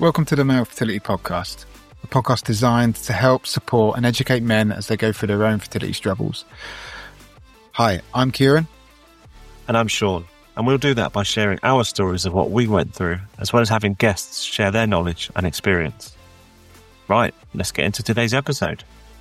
Welcome to the Male Fertility Podcast, a podcast designed to help, support and educate men as they go through their own fertility struggles. Hi, I'm Kieran. And I'm Sean. And we'll do that by sharing our stories of what we went through, as well as having guests share their knowledge and experience. Right, let's get into today's episode.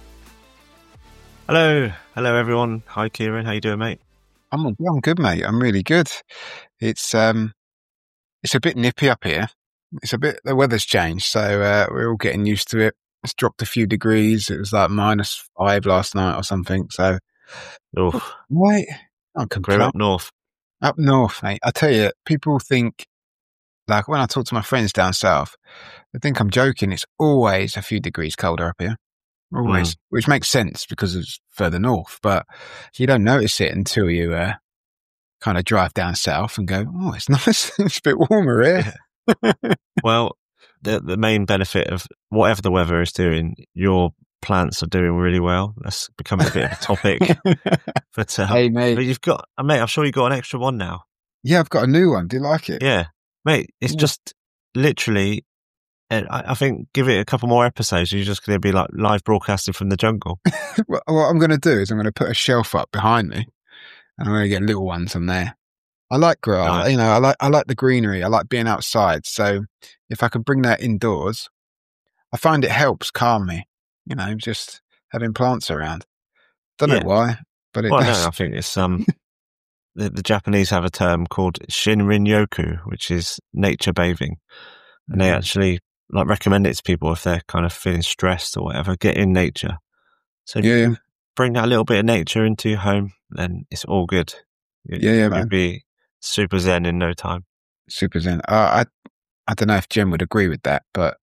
Hello everyone. Hi Kieran, how you doing, mate? I'm good, mate. I'm really good. It's a bit nippy up here. The weather's changed, so we're all getting used to it. It's dropped a few degrees. It was like -5 last night or something. So, wait, I'm We're up north. Up north, mate. I tell you, people think, like when I talk to my friends down south, they think I'm joking. It's always a few degrees colder up here. Always, which makes sense because it's further north, but you don't notice it until you kind of drive down south and go, oh, it's nice. It's a bit warmer here. Well, the main benefit of whatever the weather is doing, your plants are doing really well. That's becoming a bit of a topic. But hey, mate, but you've got, mate, I'm sure you've got an extra one now. Yeah, I've got a new one. Do you like it? Yeah, mate, it's just literally, I think give it a couple more episodes, you're just going to be like live broadcasting from the jungle. What I'm going to do is I'm going to put a shelf up behind me and I'm going to get little ones on there. I like grass, Nice. I like the greenery. I like being outside. So if I could bring that indoors, I find it helps calm me, just having plants around. Don't know why, but it does. No, I think it's, the Japanese have a term called Shinrin-yoku, which is nature bathing. And they actually recommend it to people if they're kind of feeling stressed or whatever, get in nature. So you bring that little bit of nature into your home, then it's all good. Man. You'll be super zen in no time. Super zen. I don't know if Jen would agree with that, but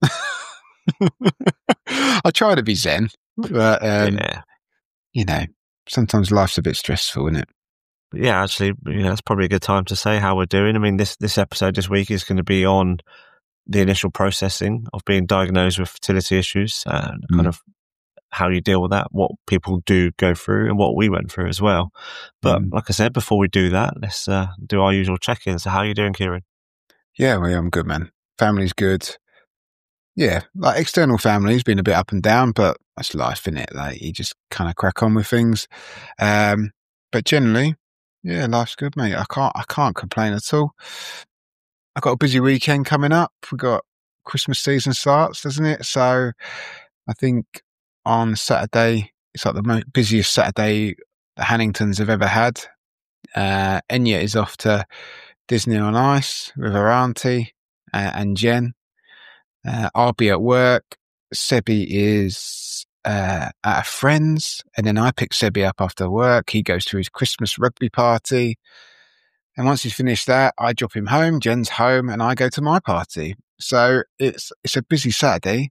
I try to be zen. But, sometimes life's a bit stressful, isn't it? But yeah, actually, that's probably a good time to say how we're doing. I mean, this episode this week is going to be on the initial processing of being diagnosed with fertility issues and kind of how you deal with that, what people do go through and what we went through as well. But like I said, before we do that, let's do our usual check-in. So how are you doing, Kieran? Yeah, well, I'm good, man. Family's good. Yeah, like external family's been a bit up and down, but that's life, isn't it? Like you just kind of crack on with things. But generally, yeah, life's good, mate. I can't complain at all. I've got a busy weekend coming up. We've got Christmas season starts, doesn't it? So I think on Saturday, it's like the busiest Saturday the Hanningtons have ever had. Enya is off to Disney on Ice with her auntie and Jen. I'll be at work. Sebi is at a friend's, and then I pick Sebi up after work. He goes to his Christmas rugby party. And once he's finished that, I drop him home, Jen's home, and I go to my party. So it's a busy Saturday.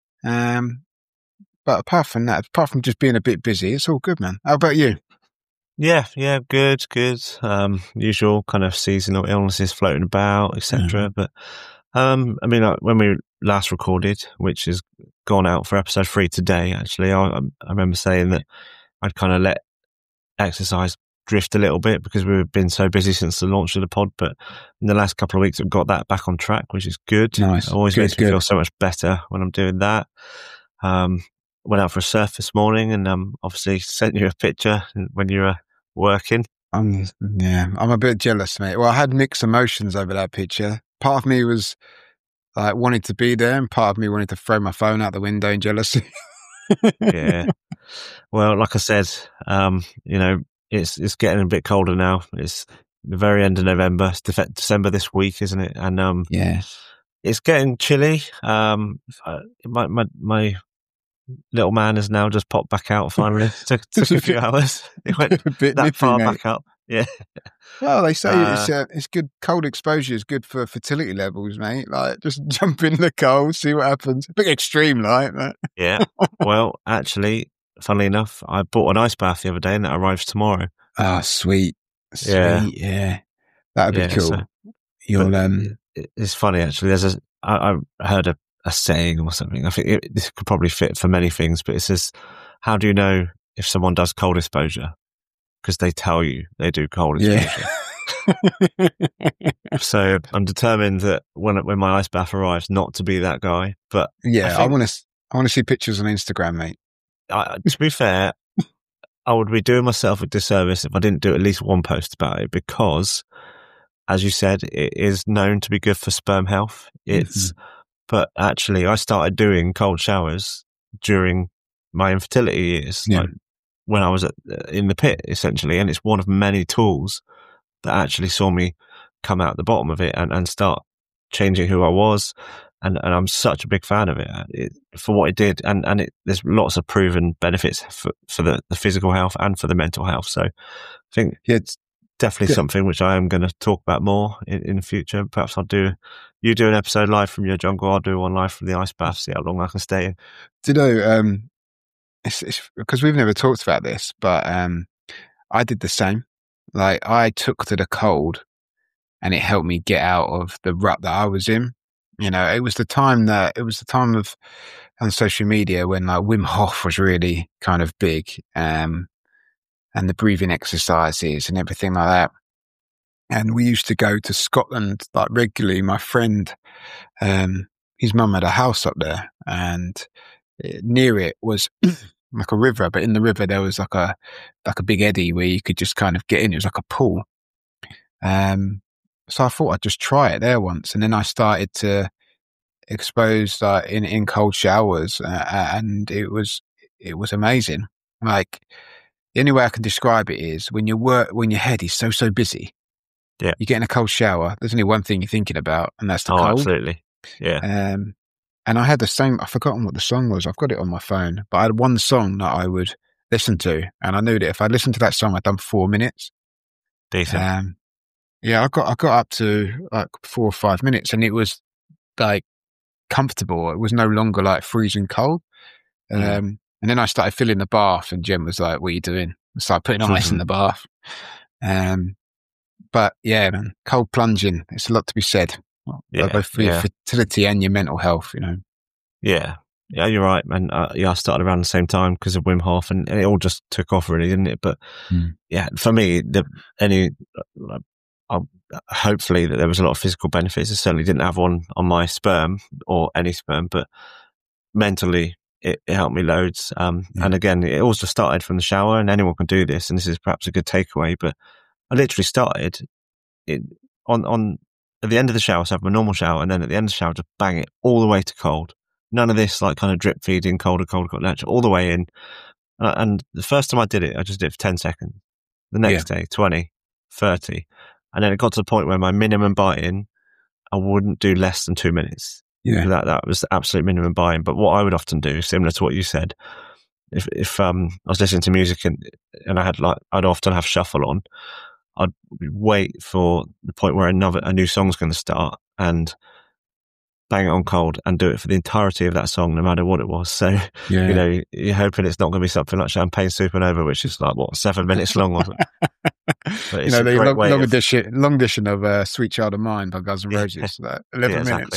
But apart from just being a bit busy, it's all good, man. How about you? Yeah, good. Usual kind of seasonal illnesses floating about, etc. But I mean, when we last recorded, which has gone out for episode 3 today, actually, I remember saying that I'd kind of let exercise drift a little bit because we've been so busy since the launch of the pod. But in the last couple of weeks, I've got that back on track, which is good. Nice. It always makes me feel so much better when I'm doing that. Went out for a surf this morning and obviously sent you a picture when you were working. I'm a bit jealous, mate. Well, I had mixed emotions over that picture. Part of me was like wanted to be there and part of me wanted to throw my phone out the window in jealousy. Yeah. Well, like I said, it's getting a bit colder now. It's the very end of November. It's December this week, isn't it? And it's getting chilly. My little man has now just popped back out finally. Took a few hours. It went a bit that nippy, far mate. back up. Yeah. Well, they say it's good. Cold exposure is good for fertility levels, mate. Like just jump in the cold, see what happens. A bit extreme, like that. Yeah. Well, actually, funnily enough, I bought an ice bath the other day and that arrives tomorrow. Ah, sweet. Yeah. That'd be cool. So, it's funny actually. I heard a saying or something. I think this could probably fit for many things, but it says, "How do you know if someone does cold exposure?" Because they tell you they do cold exposure. So I'm determined that when my ice bath arrives, not to be that guy. But Yeah, I want to see pictures on Instagram, mate. To be fair, I would be doing myself a disservice if I didn't do at least one post about it, because, as you said, it is known to be good for sperm health. But actually, I started doing cold showers during my infertility years, like when I was in the pit, essentially, and it's one of many tools that actually saw me come out the bottom of it and start changing who I was. And I'm such a big fan of it for what it did. And there's lots of proven benefits for the physical health and for the mental health. So I think it's definitely something which I am going to talk about more in the future. Perhaps you do an episode live from your jungle. I'll do one live from the ice bath, see how long I can stay in. Do you know, it's because we've never talked about this, but I did the same. Like, I took to the cold and it helped me get out of the rut that I was in. You know, it was the time of on social media when like Wim Hof was really kind of big, and the breathing exercises and everything like that. And we used to go to Scotland like regularly. My friend, his mum had a house up there, and near it was like a river, but in the river there was like a big eddy where you could just kind of get in. It was like a pool. So I thought I'd just try it there once, and then I started to expose in cold showers, and it was amazing. Like, the only way I can describe it is when your head is so busy. Yeah, you get in a cold shower. There's only one thing you're thinking about, and that's the cold. Absolutely. Yeah. And I had the same. I've forgotten what the song was. I've got it on my phone, but I had one song that I would listen to, and I knew that if I listened to that song, I'd done 4 minutes. Decent. Yeah, I got up to like 4 or 5 minutes, and it was like comfortable. It was no longer like freezing cold. And then I started filling the bath, and Jen was like, "What are you doing?" I started putting on ice in the bath. But yeah, man, cold plunging. It's a lot to be said. Both for your fertility and your mental health, you know. Yeah, you're right, man. I started around the same time because of Wim Hof, and it all just took off, really, didn't it? But yeah, for me, hopefully that there was a lot of physical benefits. I certainly didn't have one on my sperm or any sperm, but mentally it helped me loads. And again, it all just started from the shower, and anyone can do this. And this is perhaps a good takeaway, but I literally started on at the end of the shower, so I have my normal shower, and then at the end of the shower, just bang it all the way to cold. None of this like kind of drip feeding, colder, natural, all the way in. And the first time I did it, I just did it for 10 seconds. The next day, 20, 30. And then it got to the point where my minimum buy-in, I wouldn't do less than 2 minutes. Yeah. That was the absolute minimum buy-in. But what I would often do, similar to what you said, if I was listening to music and I'd often have shuffle on, I'd wait for the point where a new song's going to start and bang it on cold and do it for the entirety of that song, no matter what it was. So, you know, you're hoping it's not going to be something like Champagne Supernova, which is like, 7 minutes long or something. But it's the long edition of Sweet Child of Mine by Guns N' Roses, 11 minutes.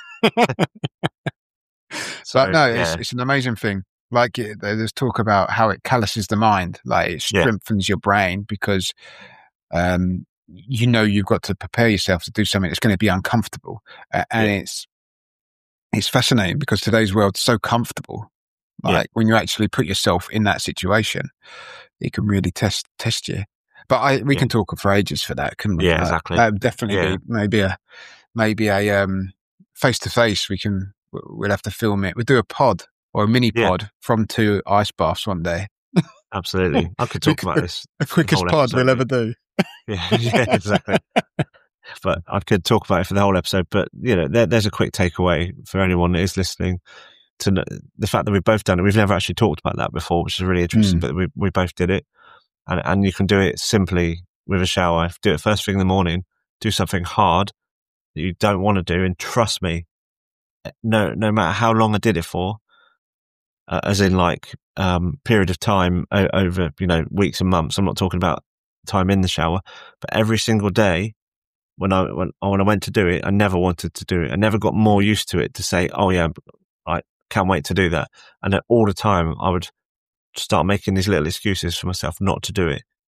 But no, it's an amazing thing. Like, there's talk about how it calluses the mind, like it strengthens your brain, because you know you've got to prepare yourself to do something that's going to be uncomfortable, and it's fascinating because today's world's so comfortable. Like, when you actually put yourself in that situation, it can really test you. But we can talk for ages for that, couldn't we? Yeah, exactly. That would definitely be maybe a face to face. We'll have to film it. We'll do a pod or a mini pod from 2 ice baths one day. Absolutely, I could talk about this. The quickest pod we'll ever do. Yeah, exactly. But I could talk about it for the whole episode. But you know, there's a quick takeaway for anyone that is listening to know the fact that we've both done it. We've never actually talked about that before, which is really interesting. But we both did it, and you can do it simply with a shower. Do it first thing in the morning. Do something hard that you don't want to do, and trust me, no matter how long I did it for, as in like period of time over weeks and months. I'm not talking about time in the shower, but every single day when I went to do it, I never wanted to do it. I never got more used to it to say, oh yeah, I can't wait to do that. And then all the time I would start making these little excuses for myself not to do it.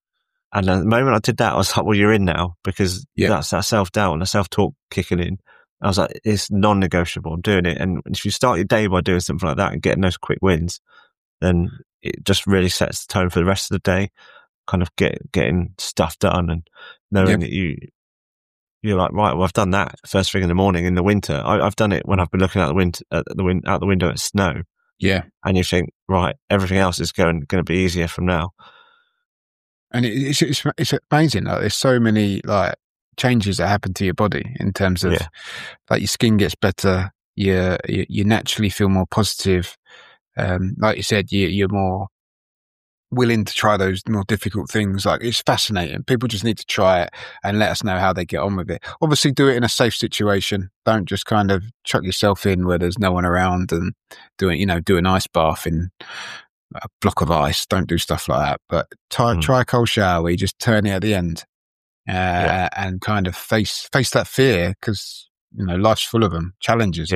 And the moment I did that, I was like, well, you're in now, because Yeah. that's that self-doubt and the self-talk kicking in. I was like, it's non-negotiable. I'm doing it. And if you start your day by doing something like that and getting those quick wins, then it just really sets the tone for the rest of the day, kind of getting stuff done and knowing that you're like, right, well, I've done that first thing in the morning in the winter. I've done it when I've been looking out the window at snow. Yeah. And you think, right, everything else is going to be easier from now. And it's amazing. Like, there's so many like changes that happen to your body in terms of like your skin gets better. You naturally feel more positive. Like you said, you're more willing to try those more difficult things. Like, it's fascinating. People just need to try it and let us know how they get on with it. Obviously, do it in a safe situation. Don't just kind of chuck yourself in where there's no one around and do an ice bath in a block of ice. Don't do stuff like that. But try a cold shower where you just turn it at the end and kind of face that fear, because life's full of them, challenges.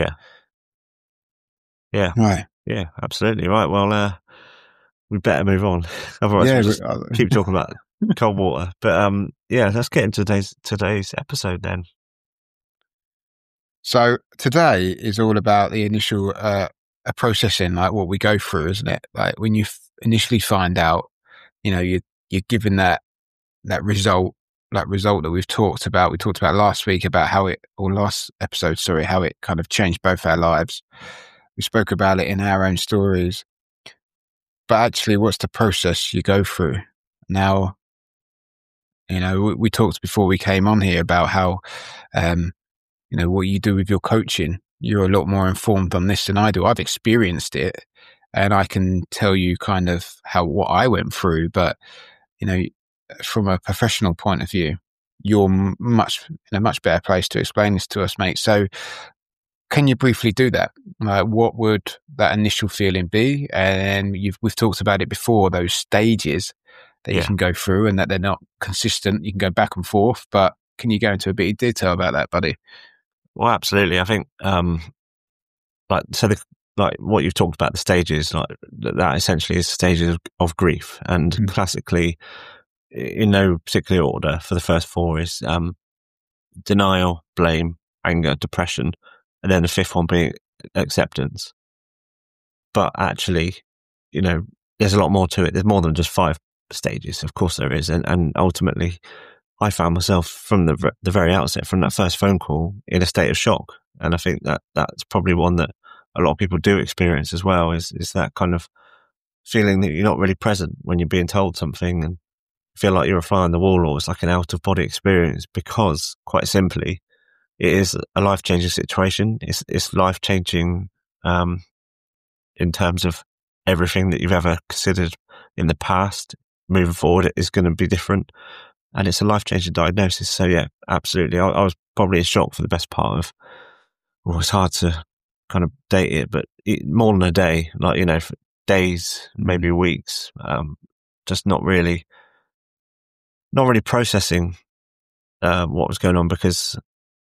Yeah. Right. Yeah, absolutely. Right. Well, we better move on. Otherwise, we'll just keep talking about cold water. But let's get into today's episode then. So today is all about the initial processing, like what we go through, isn't it? Like when you initially find out, you're given that result, that we've talked about. We talked about last week about how it kind of changed both our lives. We spoke about it in our own stories. But actually, what's the process you go through? Now, we talked before we came on here about how, what you do with your coaching. You're a lot more informed on this than I do. I've experienced it, and I can tell you kind of what I went through. But, from a professional point of view, you're in a much better place to explain this to us, mate. So, can you briefly do that? What would that initial feeling be? And we've talked about it before, those stages that you can go through, and that they're not consistent. You can go back and forth, but can you go into a bit of detail about that, buddy? Well, absolutely. I think, what you've talked about, the stages, like that essentially is stages of grief. And classically, in no particular order, for the first four is denial, blame, anger, depression, and then the fifth one being acceptance. But actually, there's a lot more to it. There's more than just 5 stages. Of course there is. And ultimately, I found myself from the very outset, from that first phone call, in a state of shock. And I think that's probably one that a lot of people do experience as well, is that kind of feeling that you're not really present when you're being told something, and feel like you're a fly on the wall, or it's like an out-of-body experience, because, quite simply, it is a life-changing situation. It's life-changing in terms of everything that you've ever considered in the past. Moving forward, it is going to be different. And it's a life-changing diagnosis. So, yeah, absolutely. I was probably in shock for the best part of, it's hard to kind of date it, but more than a day, for days, maybe weeks, just not really processing what was going on, because,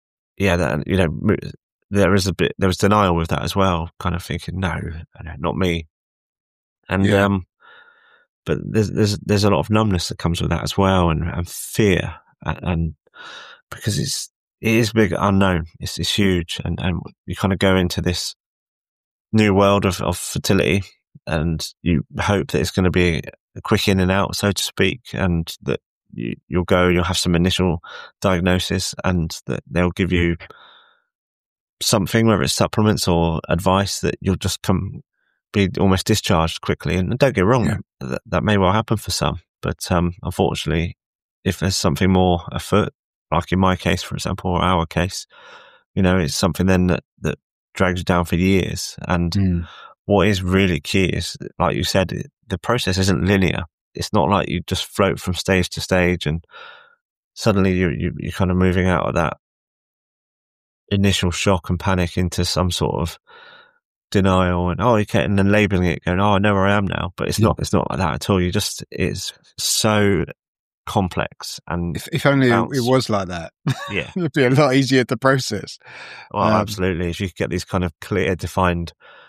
there was denial with that as well, kind of thinking, no, not me. And, but there's a lot of numbness that comes with that as well, and fear, and because it is big unknown. It's huge, and you kind of go into this new world of fertility, and you hope that it's going to be a quick in and out, so to speak, and that you'll have some initial diagnosis, and that they'll give you something, whether it's supplements or advice, that you'll just be almost discharged quickly. And don't get wrong, that may well happen for some, but unfortunately, if there's something more afoot, like in my case, for example, or our case, it's something then that drags you down for years. And what is really key is, like you said, the process isn't linear. It's not like you just float from stage to stage and suddenly you're kind of moving out of that initial shock and panic into some sort of denial, and then labeling it, going, I know where I am now. But it's not like that at all. It's so complex. And if only it was like that, it'd be a lot easier to process. Well, absolutely. If you could get these kind of clear, defined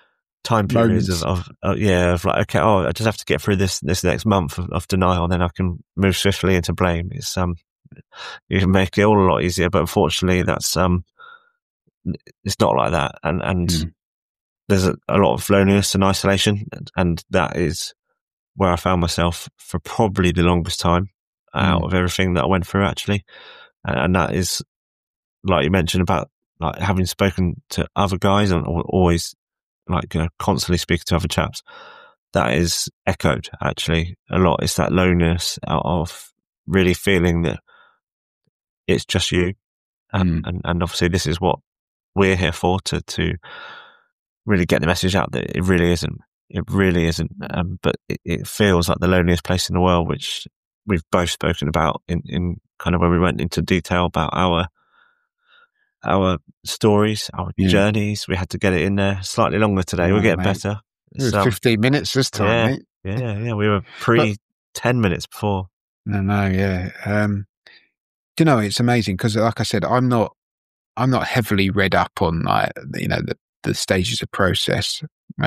time periods of like, okay, I just have to get through this next month of denial, then I can move swiftly into blame. It's you can make it all a lot easier, but unfortunately that's it's not like that, and there's a lot of loneliness and isolation, and that is where I found myself for probably the longest time out of everything that I went through, actually. And that is, like you mentioned, about like having spoken to other guys and always like, constantly speaking to other chaps. That is echoed actually a lot. It's that loneliness of really feeling that it's just you. And obviously this is what we're here for, to really get the message out that it really isn't. It really isn't. But it feels like the loneliest place in the world, which we've both spoken about in kind of when we went into detail about our stories, our journeys. We had to get it in there slightly longer today. We're getting better. It was 15 minutes this time, mate. Yeah. We were 10 minutes before. No, yeah. You know, it's amazing because, like I said, I'm not heavily read up on, like, you know, the stages of process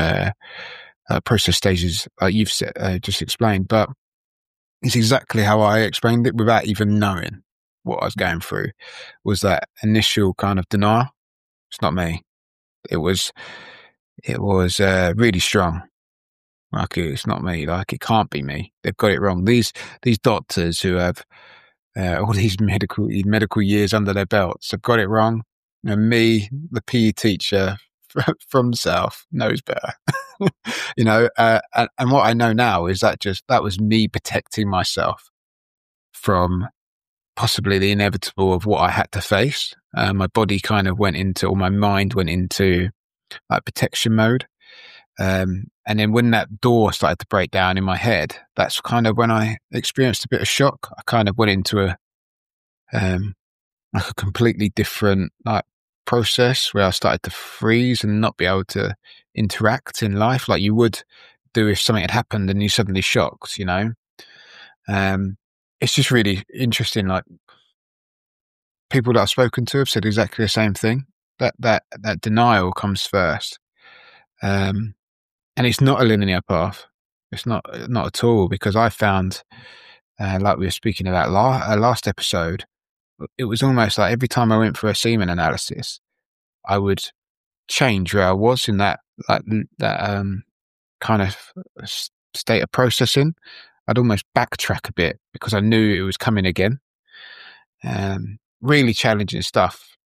stages you've just explained, but it's exactly how I explained it without even knowing what I was going through. Was that initial kind of denial? It's not me. It was really strong. Like, it's not me. Like, it can't be me. They've got it wrong. These doctors who have all these medical years under their belts have got it wrong. And me, the PE teacher from the South, knows better. You know, and what I know now is that was me protecting myself from possibly the inevitable of what I had to face. My body kind of went into, or my mind went into, like, protection mode. And then when that door started to break down in my head, that's kind of when I experienced a bit of shock. I kind of went into like a completely different, like, process where I started to freeze and not be able to interact in life like you would do if something had happened and you suddenly shocked, you know. It's just really interesting. Like, people that I've spoken to have said exactly the same thing. That denial comes first. And it's not a linear path. It's not at all, because I found, like we were speaking about last episode, it was almost like every time I went for a semen analysis, I would change where I was in that kind of state of processing. I'd almost backtrack a bit because I knew it was coming again. Really challenging stuff.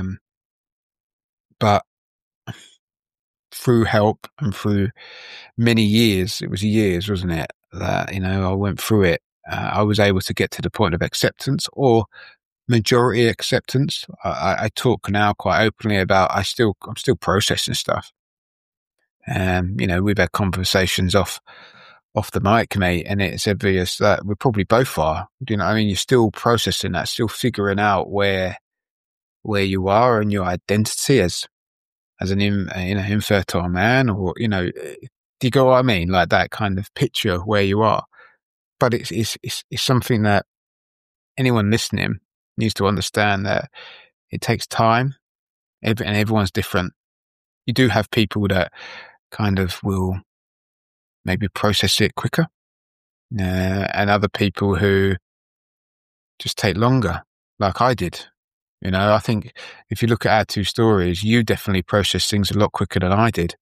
But through help and through many years, it was years, wasn't it, that, you know, I went through it. I was able to get to the point of acceptance, or majority acceptance. I talk now quite openly about I'm still processing stuff. You know, we've had conversations off the mic, mate, and it's obvious that we probably both are. Do you know what I mean? You're still processing that, still figuring out where you are and your identity as an infertile man, or, you know, do you get what I mean? Like, that kind of picture of where you are. But it's something that anyone listening needs to understand, that it takes time, and everyone's different. You do have people that kind of will maybe process it quicker, and other people who just take longer, like I did. You know, I think if you look at our two stories, you definitely process things a lot quicker than I did.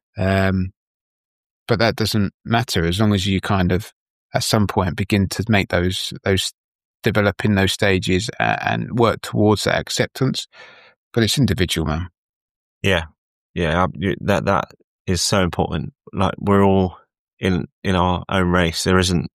But that doesn't matter, as long as you kind of at some point begin to make those develop in those stages and work towards that acceptance. But it's individual, man. Yeah. That is so important. Like, we're all in our own race. There isn't,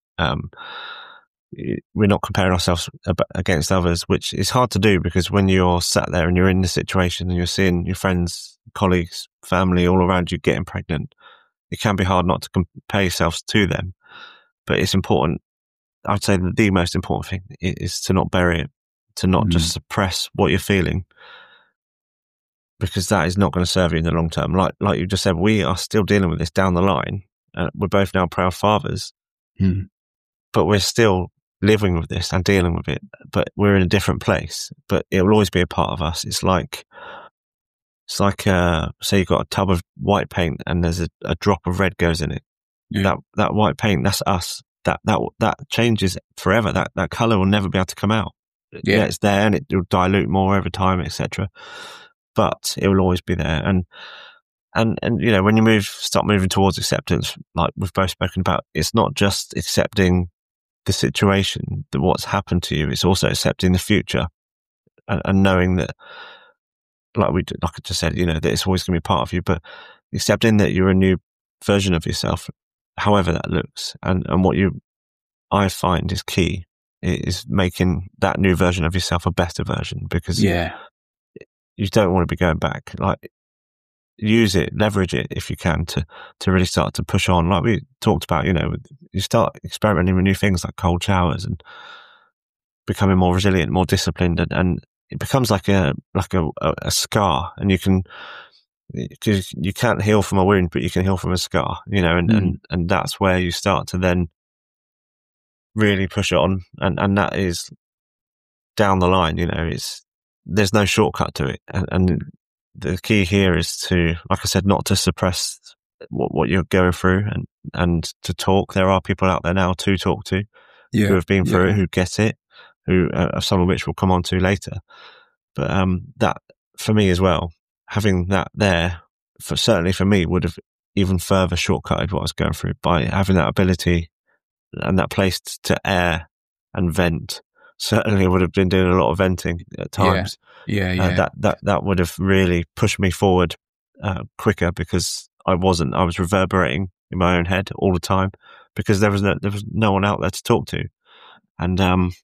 we're not comparing ourselves against others, which is hard to do, because when you're sat there and you're in the situation and you're seeing your friends, colleagues, family all around you getting pregnant, it can be hard not to compare yourselves to them. But it's important. I'd say that the most important thing is to not bury it, to not just suppress what you're feeling, because that is not going to serve you in the long term. Like you just said, we are still dealing with this down the line. We're both now proud fathers, but we're still living with this and dealing with it, but we're in a different place. But it will always be a part of us. It's like It's like, say you've got a tub of white paint and there's a drop of red goes in it. Yeah. That white paint, that's us. That changes forever. That color will never be able to come out. Yeah, it's there and it will dilute more over time, etc. But it will always be there. And when you start moving towards acceptance, like we've both spoken about, it's not just accepting the situation, that what's happened to you. It's also accepting the future and knowing that, like I just said, that it's always going to be part of you, but accepting that you're a new version of yourself, however that looks. And what I find is key is making that new version of yourself a better version, because you don't want to be going back. Like, use it, leverage it if you can to really start to push on. Like we talked about, you start experimenting with new things like cold showers and becoming more resilient, more disciplined, and it becomes like a scar, and you can't heal from a wound, but you can heal from a scar, and that's where you start to then really push on, and that is down the line. There's no shortcut to it, and the key here is to, like I said, not to suppress what you're going through, and to talk. There are people out there now to talk to who have been through it, who get it, who some of which we'll come on to later. But that, for me as well, having that there, certainly for me, would have even further shortcutted what I was going through by having that ability and that place to air and vent. Certainly would have been doing a lot of venting at times. That would have really pushed me forward quicker, because I was reverberating in my own head all the time, because there was no one out there to talk to, and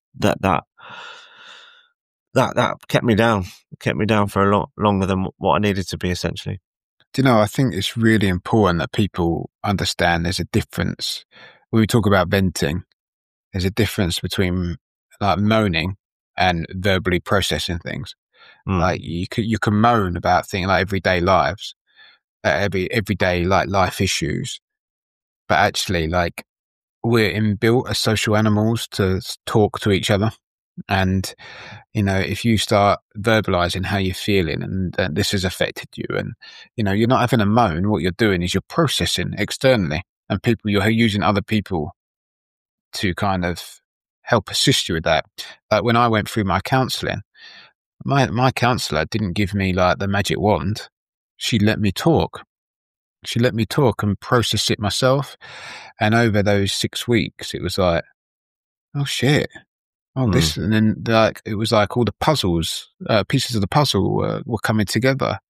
that kept me down for a lot longer than what I needed to be, essentially. Do you know, I think it's really important that people understand there's a difference. When we talk about venting, there's a difference between like moaning and verbally processing things. Like you can moan about things like everyday lives, everyday like life issues, but actually, like, we're inbuilt as social animals to talk to each other. And, if you start verbalizing how you're feeling and this has affected you, and, you're not having a moan, what you're doing is you're processing externally, and you're using other people to kind of help assist you with that. Like when I went through my counselling, my counsellor didn't give me like the magic wand. She let me talk. She let me talk and process it myself. And over those 6 weeks, it was like, oh shit. Oh, this, and then like it was like all the puzzles, pieces of the puzzle were coming together.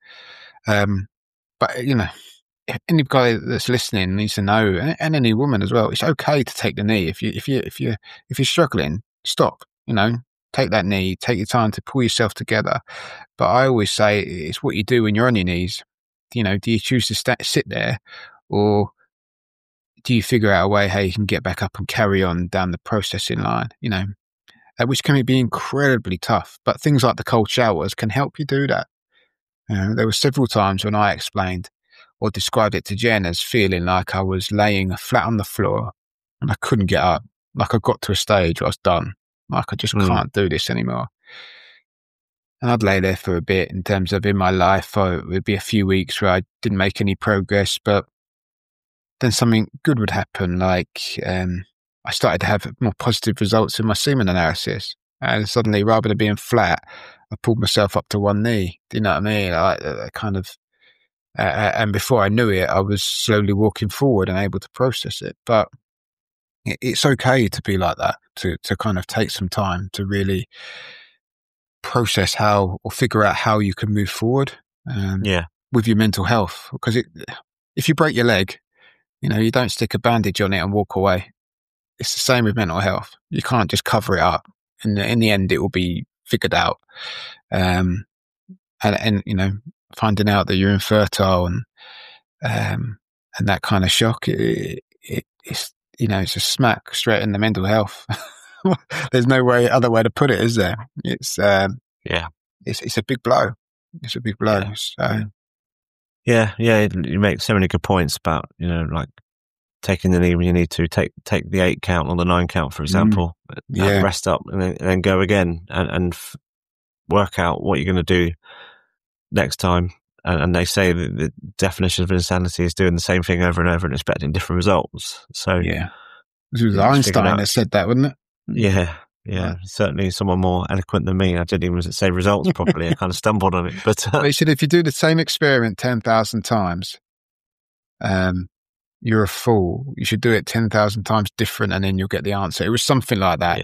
But if anybody that's listening needs to know, and any woman as well, it's okay to take the knee. If you're struggling, stop. Take that knee. Take your time to pull yourself together. But I always say it's what you do when you're on your knees. Do you choose to sit there, or do you figure out a way how you can get back up and carry on down the processing line? Which can be incredibly tough. But things like the cold showers can help you do that. There were several times when I explained or described it to Jen as feeling like I was laying flat on the floor and I couldn't get up. Like I got to a stage where I was done. Like I just can't do this anymore. And I'd lay there for a bit in terms of in my life. It would be a few weeks where I didn't make any progress, but then something good would happen. Like I started to have more positive results in my semen analysis. And suddenly, rather than being flat, I pulled myself up to one knee. Do you know what I mean? Like kind of, and before I knew it, I was slowly walking forward and able to process it. But it's okay to be like that, to kind of take some time to really process how, or figure out how you can move forward with your mental health. Because if you break your leg, you don't stick a bandage on it and walk away. It's the same with mental health. You can't just cover it up. In the end, it will be figured out. And finding out that you're infertile and that kind of shock, it's it's a smack straight in the mental health. There's no other way to put it, is there? It's it's a big blow. It's a big blow. Yeah. You make so many good points about like taking the knee when you need to, take the 8 count or the 9 count, for example, rest up and then go again and work out what you're going to do next time. and they say that the definition of insanity is doing the same thing over and over and expecting different results. So yeah, it was Einstein that said that, wasn't it? Yeah. Right. Certainly someone more eloquent than me. I didn't even say results properly. I kind of stumbled on it. But he said if you do the same experiment 10,000 times, you're a fool. You should do it 10,000 times different, and then you'll get the answer. It was something like that.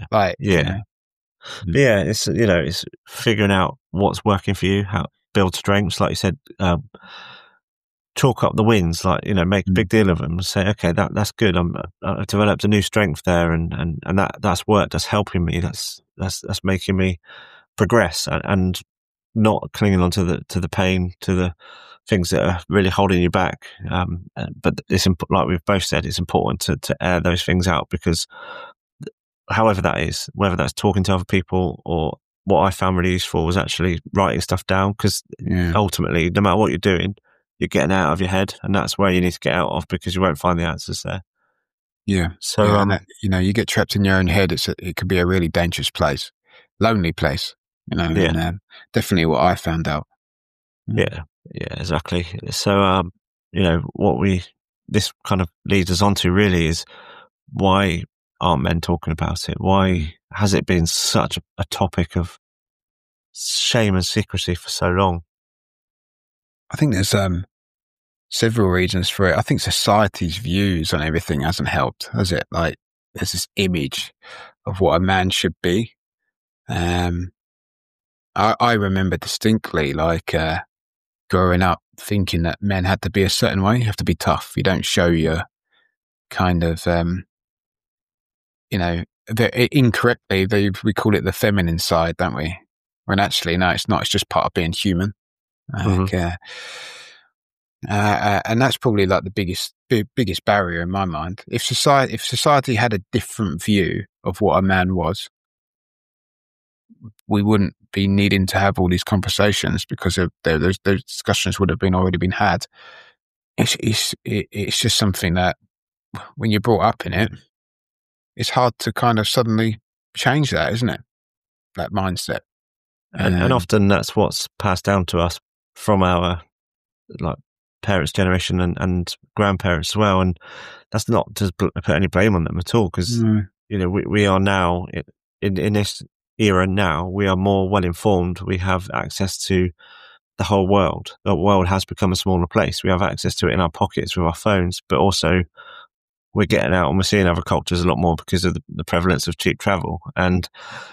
It's it's figuring out what's working for you, how build strengths, like you said. Chalk up the wins, like make a big deal of them. Say, okay, that's good. I've developed a new strength there, and that's worked. That's helping me. That's making me progress, and not clinging on to the pain, to the things that are really holding you back. But it's like we've both said, it's important to air those things out, because however that is, whether that's talking to other people, or what I found really useful was actually writing stuff down, because ultimately, no matter what you're doing, you're getting out of your head, and that's where you need to get out of, because you won't find the answers there. Yeah. So, you get trapped in your own head. It could be a really dangerous place, lonely place, and definitely what I found out. Yeah, exactly. So, this kind of leads us on to really is, why aren't men talking about it? Why has it been such a topic of shame and secrecy for so long? I think there's several reasons for it. I think society's views on everything hasn't helped, has it? Like, there's this image of what a man should be. I remember distinctly, growing up, thinking that men had to be a certain way. You have to be tough. You don't show your kind of, incorrectly, we call it the feminine side, don't we? When actually, no, it's not. It's just part of being human. And that's probably like the biggest barrier in my mind. If society had a different view of what a man was, we wouldn't be needing to have all these conversations, because those discussions would have already been had. It's just something that, when you're brought up in it, it's hard to kind of suddenly change that, isn't it? That mindset. And often that's what's passed down to us from our parents' generation and grandparents as well. And that's not to put any blame on them at all, because we are now in this era now, we are more well informed. We have access to the whole world. The world has become a smaller place. We have access to it in our pockets with our phones, but also we're getting out and we're seeing other cultures a lot more because of the prevalence of cheap travel. And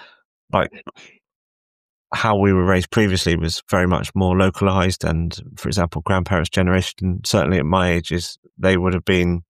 how we were raised previously was very much more localized. And for example, grandparents' generation, certainly at my age, they would have been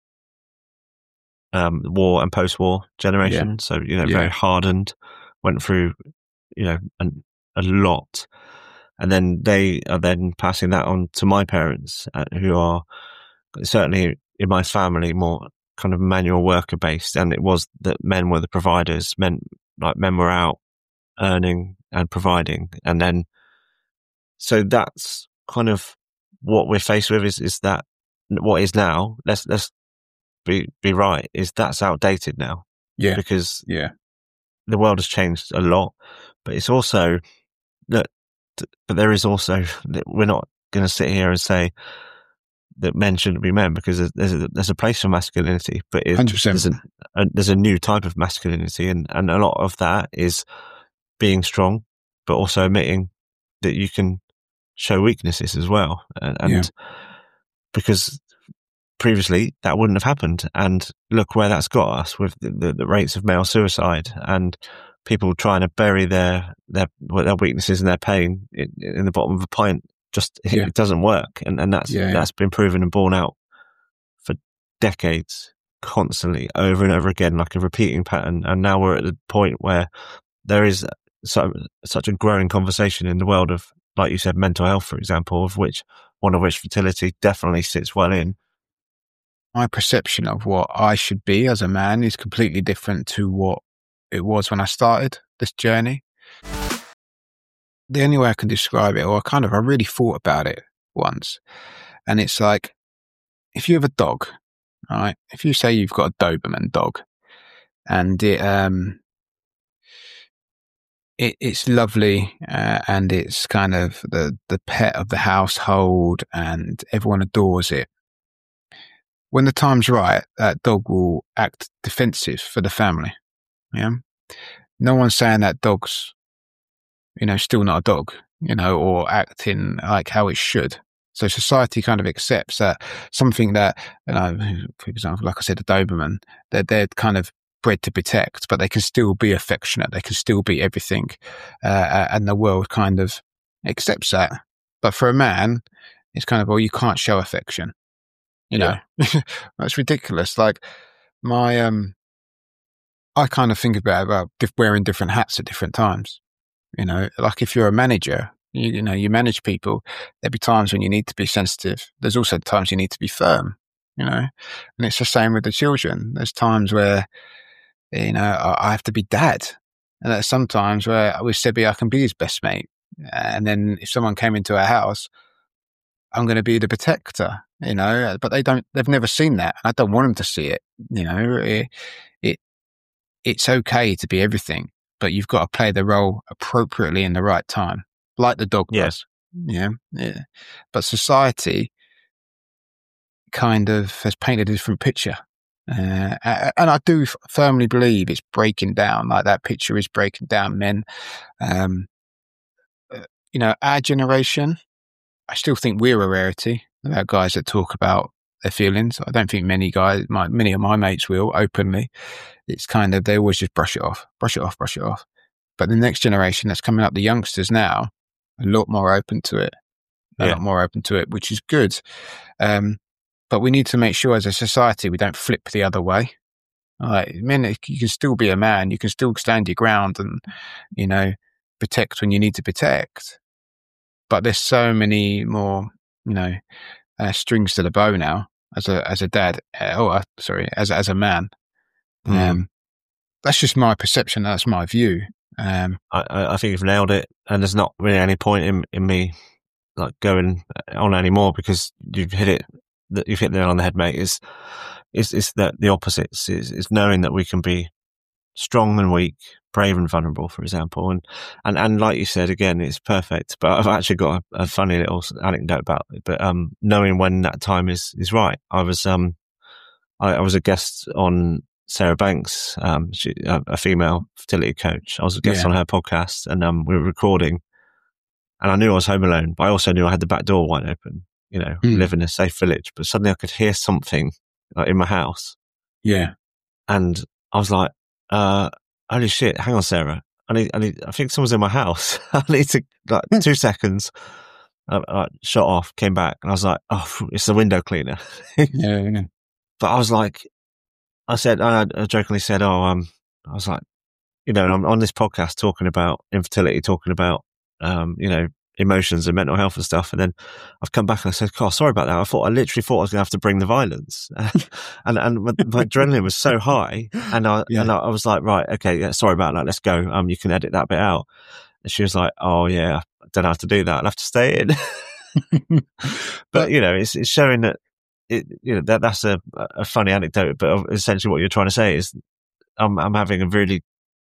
war and post-war generation. So, very hardened, went through, a lot. And then they are then passing that on to my parents, who are certainly in my family more kind of manual worker based. And it was that men were the providers, men were out earning and providing. And then, so that's kind of what we're faced with is that what is now, let's be right, is that's outdated now. Yeah. Because the world has changed a lot, but it's also that, but there is also, we're not going to sit here and say that men shouldn't be men, because there's a place for masculinity, but 100%. There's a new type of masculinity, and a lot of that is being strong, but also admitting that you can show weaknesses as well. And because previously that wouldn't have happened. And look where that's got us with the rates of male suicide and people trying to bury their weaknesses and their pain in the bottom of a pint. It doesn't work. And that's been proven and borne out for decades, constantly, over and over again, like a repeating pattern. And now we're at the point where there is such a growing conversation in the world of, like you said, mental health, for example, one of which fertility definitely sits well in. My perception of what I should be as a man is completely different to what it was when I started this journey. The only way I can describe it, or I really thought about it once, and it's like, if you have a dog, right? If you say you've got a Doberman dog, and it's lovely, and it's kind of the pet of the household, and everyone adores it. When the time's right, that dog will act defensive for the family. Yeah, no one's saying that dog's, still not a dog, or acting like how it should. So society kind of accepts that something that, for example, like I said, a Doberman, they're kind of bred to protect, but they can still be affectionate. They can still be everything. And the world kind of accepts that. But for a man, it's kind of, well, you can't show affection. That's ridiculous. Like I kind of think about wearing different hats at different times. Like if you're a manager, you manage people. There'll be times when you need to be sensitive. There's also times you need to be firm, and it's the same with the children. There's times where, I have to be dad. And there's some times where with Sebi, I can be his best mate. And then if someone came into our house, I'm going to be the protector, but they've never seen that. I don't want them to see it. It's okay to be everything, but you've got to play the role appropriately in the right time, like the dog does. Yeah. But society kind of has painted a different picture. And I do firmly believe it's breaking down, like that picture is breaking down men. Our generation, I still think we're a rarity about guys that talk about their feelings. I don't think many of my mates will openly. It's kind of, they always just brush it off. But the next generation that's coming up, the youngsters now, a lot more open to it, which is good. But we need to make sure as a society we don't flip the other way. Like, men, you can still be a man. You can still stand your ground and, protect when you need to protect. But there's so many more, strings to the bow now as a dad. As a man. That's just my perception. That's my view. I think you've nailed it, and there's not really any point in me like going on anymore, because you've hit it. That you've hit the nail on the head, mate. Is that the opposites? Is knowing that we can be strong and weak, brave and vulnerable, for example, and like you said, again, it's perfect. But I've actually got a funny little anecdote about it. But knowing when that time is right. I was a guest on Sarah Banks, a female fertility coach. I was a guest on her podcast, and we were recording, and I knew I was home alone, but I also knew I had the back door wide open. Live in a safe village, but suddenly I could hear something in my house. Yeah. And I was like, holy shit, hang on, Sarah. I think someone's in my house. I need to, 2 seconds. I shut off, came back, and I was like, oh, it's the window cleaner. Yeah. But I was like, I jokingly said, I was like, I'm on this podcast talking about infertility, talking about, emotions and mental health and stuff. And then I've come back and I said, God, sorry about that. I literally thought I was going to have to bring the violence. and my adrenaline was so high. And I was like, right, okay, yeah, sorry about that. Let's go. You can edit that bit out. And she was like, oh yeah, I don't have to do that. I'll have to stay in. But it's showing that that's a funny anecdote, but essentially what you're trying to say is I'm having a really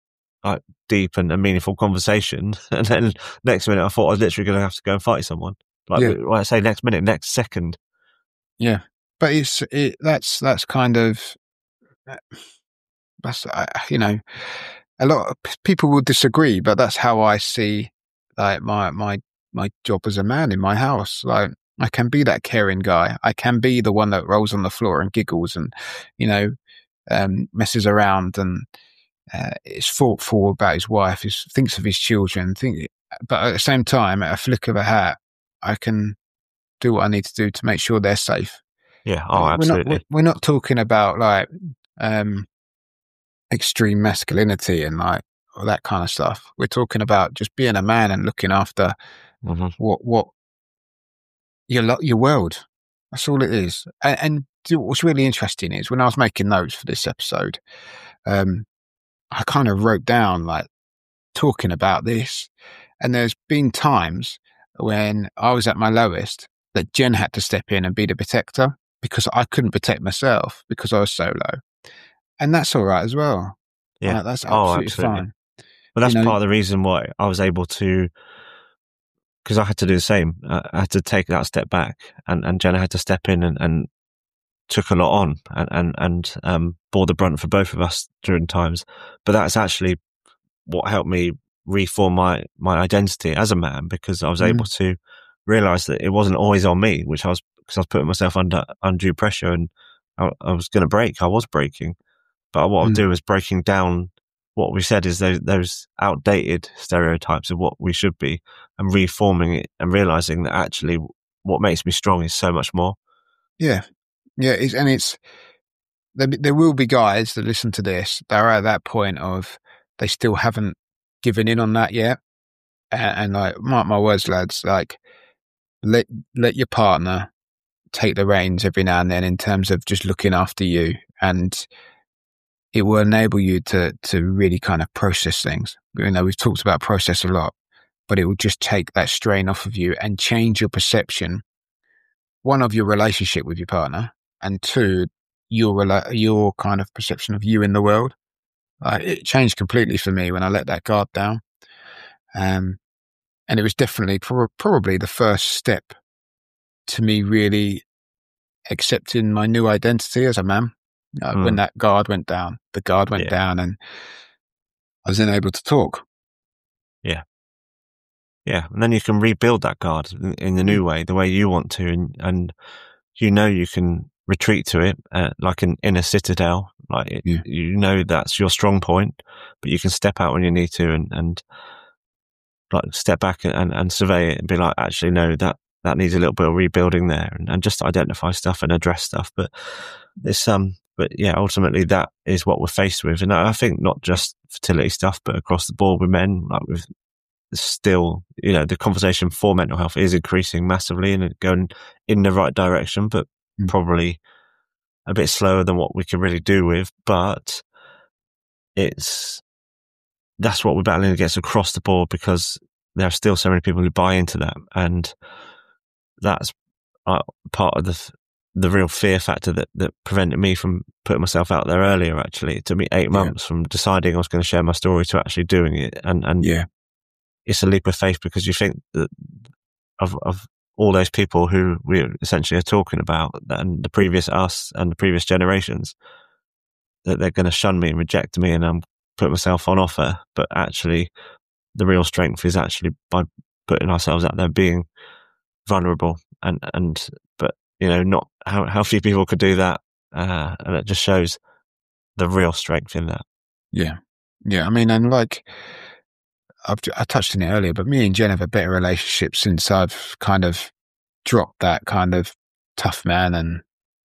deep and a meaningful conversation, and then next minute I thought I was literally going to have to go and fight someone. When I say next minute, next second. Yeah, but that's kind of a lot of people will disagree, but that's how I see like my job as a man in my house. Like, I can be that caring guy. I can be the one that rolls on the floor and giggles and messes around and is thoughtful about his wife, thinks of his children, but at the same time, at a flick of a hat, I can do what I need to do to make sure they're safe. Yeah, absolutely. We're not talking about like extreme masculinity and like all that kind of stuff. We're talking about just being a man and looking after what your world. That's all it is. And what's really interesting is when I was making notes for this episode, I kind of wrote down like talking about this, and there's been times when I was at my lowest that Jen had to step in and be the protector because I couldn't protect myself because I was so low, and that's all right as well. Yeah, that's absolutely fine. But that's part of the reason why I was able to, because I had to do the same. I had to take that step back, and Jenna had to step in and took a lot on and bore the brunt for both of us during times. But that's actually what helped me reform my identity as a man, because I was able to realize that it wasn't always on me, because I was putting myself under undue pressure, and I was going to break. I was breaking. But what I'll do is breaking down what we said is those outdated stereotypes of what we should be, and reforming it and realizing that actually what makes me strong is so much more. Yeah. Yeah. There will be guys that listen to this that are at that point of they still haven't given in on that yet. And like, mark my words, lads, like let your partner take the reins every now and then in terms of just looking after you, and it will enable you to really kind of process things. You know, we've talked about process a lot, but it will just take that strain off of you and change your perception, one, of your relationship with your partner, and two, your kind of perception of you in the world. It changed completely for me when I let that guard down. And it was definitely probably the first step to me really accepting my new identity as a man. When that guard went down, down, and I was then able to talk. Yeah. Yeah. And then you can rebuild that guard in the new way, the way you want to. And you can retreat to it, like in a citadel. Like that's your strong point, but you can step out when you need to and like step back and survey it and be like, actually, no, that needs a little bit of rebuilding there, and just identify stuff and address stuff. But it's but yeah, ultimately that is what we're faced with. And I think not just fertility stuff, but across the board with men, like with still, the conversation for mental health is increasing massively and going in the right direction, but probably a bit slower than what we can really do with. But that's what we're battling against across the board, because there are still so many people who buy into that. And that's part of the real fear factor that prevented me from putting myself out there earlier. Actually, it took me 8 months from deciding I was going to share my story to actually doing it. And it's a leap of faith, because you think that of all those people who we essentially are talking about, and the previous us and the previous generations, that they're going to shun me and reject me, and I'm putting myself on offer. But actually, the real strength is actually by putting ourselves out there, being vulnerable, but not how few people could do that, and it just shows the real strength in that. Yeah. I mean, and like I touched on it earlier, but me and Jen have a better relationship since I've kind of dropped that kind of tough man, and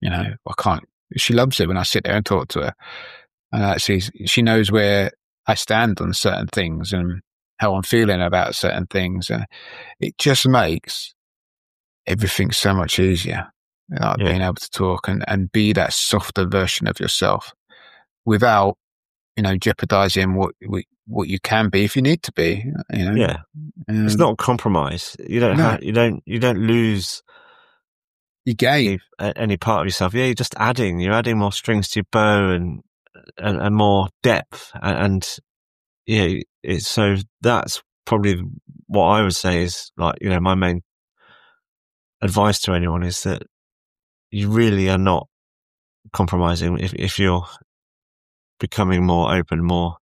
she loves it when I sit there and talk to her, and actually she knows where I stand on certain things and how I'm feeling about certain things, and it just makes everything so much easier. Being able to talk and be that softer version of yourself without, jeopardizing what you can be if you need to be. It's not a compromise. You don't lose. You gain any part of yourself. Yeah, you're adding more strings to your bow and more depth. And so that's probably what I would say is, like, my main advice to anyone is that you really are not compromising if you're becoming more open, more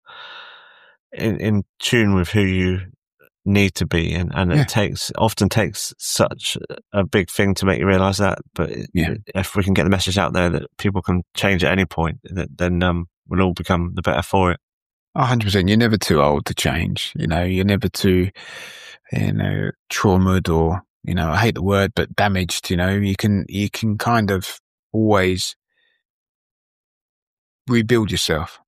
in tune with who you need to be, and it often takes such a big thing to make you realize that. But if we can get the message out there that people can change at any point, then we'll all become the better for it. 100%. You're never too old to change. You're never too traumatized, or I hate the word, but damaged. You can kind of always rebuild yourself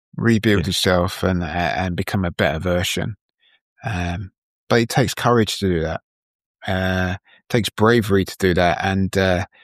and become a better version. But it takes courage to do that. It takes bravery to do that. And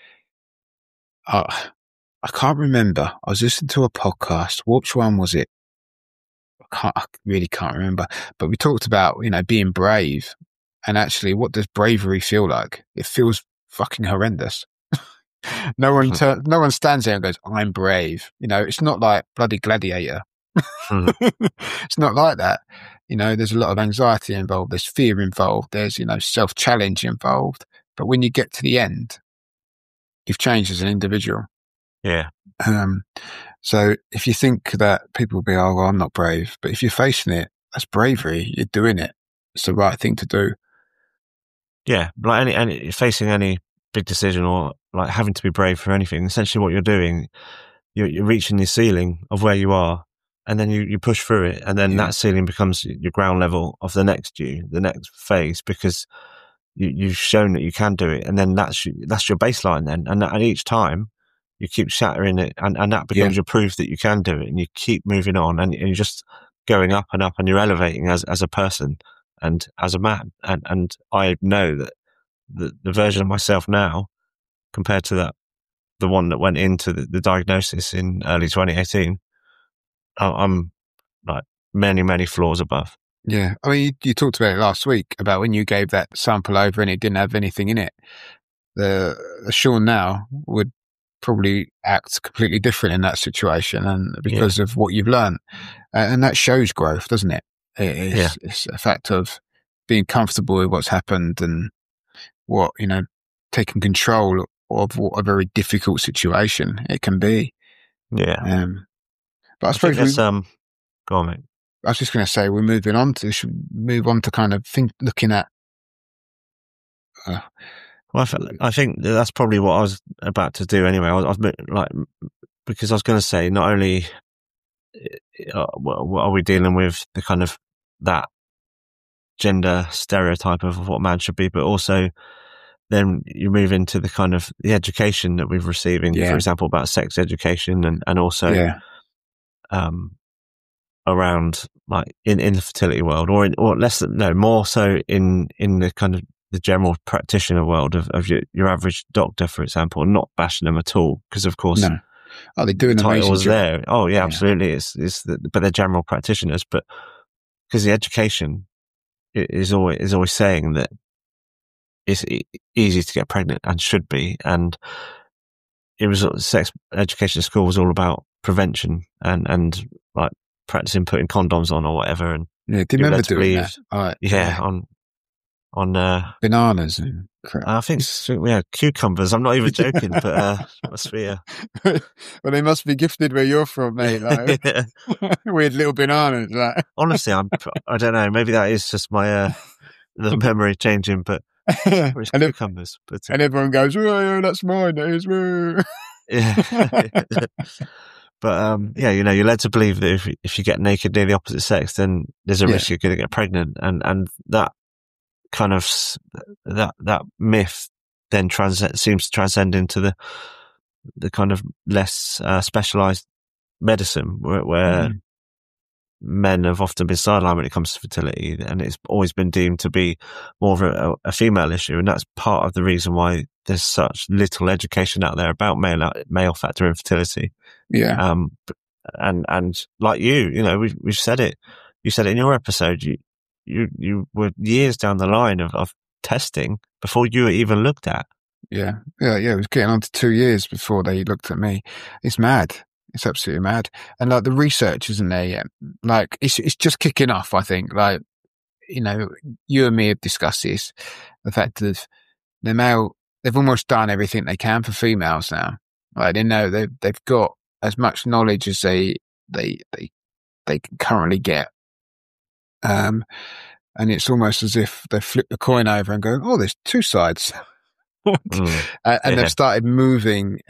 I can't remember. I was listening to a podcast. Which one was it? I really can't remember. But we talked about, being brave. And actually, what does bravery feel like? It feels fucking horrendous. No one stands there and goes, "I'm brave." It's not like bloody Gladiator. It's not like that. there's a lot of anxiety involved. There's fear involved. There's, self-challenge involved. But when you get to the end, you've changed as an individual. Yeah. So if you think that people will be, oh, well, I'm not brave. But if you're facing it, that's bravery. You're doing it. It's the right thing to do. Yeah. Like any facing any big decision or like having to be brave for anything, essentially what you're doing, you're reaching the ceiling of where you are, and then you push through it, and then that ceiling becomes your ground level of the next phase, because you've shown that you can do it, and then that's your baseline then, and each time you keep shattering it, and that becomes your proof that you can do it, and you keep moving on, and you're just going up and up, and you're elevating as a person and as a man, and I know that the version of myself now compared to the one that went into the diagnosis in early 2018, I'm like many flaws above. Yeah. I mean, you talked about it last week about when you gave that sample over and it didn't have anything in it. The Sean now would probably act completely different in that situation, and because of what you've learned. And that shows growth, doesn't it? It's a fact of being comfortable with what's happened and taking control of what a very difficult situation it can be. Yeah. But I suppose go on, mate. I was just going to say should move on to kind of looking at. Well, I think that's probably what I was about to do anyway. I was because I was going to say not only what are we dealing with the kind of that gender stereotype of what man should be, but also then you move into the kind of the education that we're receiving, for example, about sex education and also around like in the fertility world, more so in the kind of the general practitioner world of your average doctor, for example, not bashing them at all, because of course, they're doing the titles there. Oh yeah, absolutely. But they're general practitioners, but because the education is always saying that it's easy to get pregnant and should be, and it was sex education at school was all about prevention and like practicing putting condoms on or whatever. And do you remember doing that? On bananas and crap. I think cucumbers. I'm not even joking, but must be well, they must be gifted where you're from, mate. Like weird little bananas. Like. Honestly, I don't know. Maybe that is just my the memory changing, but it's cucumbers. And everyone goes, "Oh, that's mine." That is. Yeah. But you're led to believe that if you get naked near the opposite sex, then there's a risk you're going to get pregnant, and that kind of that myth then seems to transcend into the kind of less specialized medicine where men have often been sidelined when it comes to fertility, and it's always been deemed to be more of a female issue, and that's part of the reason why there's such little education out there about male factor infertility. And like we've said it. You said it in your episode. You were years down the line of testing before you were even looked at. Yeah. It was getting on to 2 years before they looked at me. It's mad. It's absolutely mad. And like the research isn't there yet. Like it's just kicking off, I think. Like, you and me have discussed this. The fact that they've almost done everything they can for females now. Like they know they've got as much knowledge as they can currently get. And it's almost as if they flip the coin over and go, oh, there's two sides. And they've started moving,